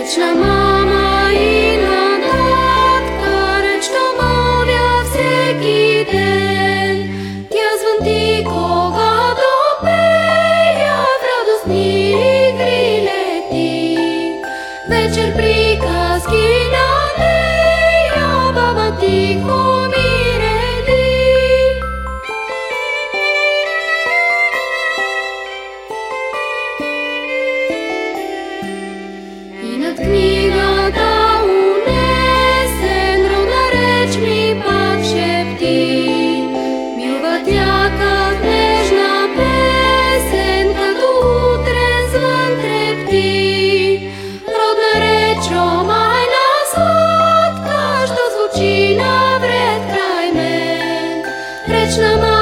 Rečna mama i na tatka, reč to mluvia всеки ден. Тя звънти, когато пея, в радостни игри лети. Вечер приказки на нея, баба тихо ми реди. И над книгата унесен ровна реч ми пак шепти. Милва тя как нежна песен, като утрен звън трепти. Родна реч, майна сладка, що звучи навред край мен. Речна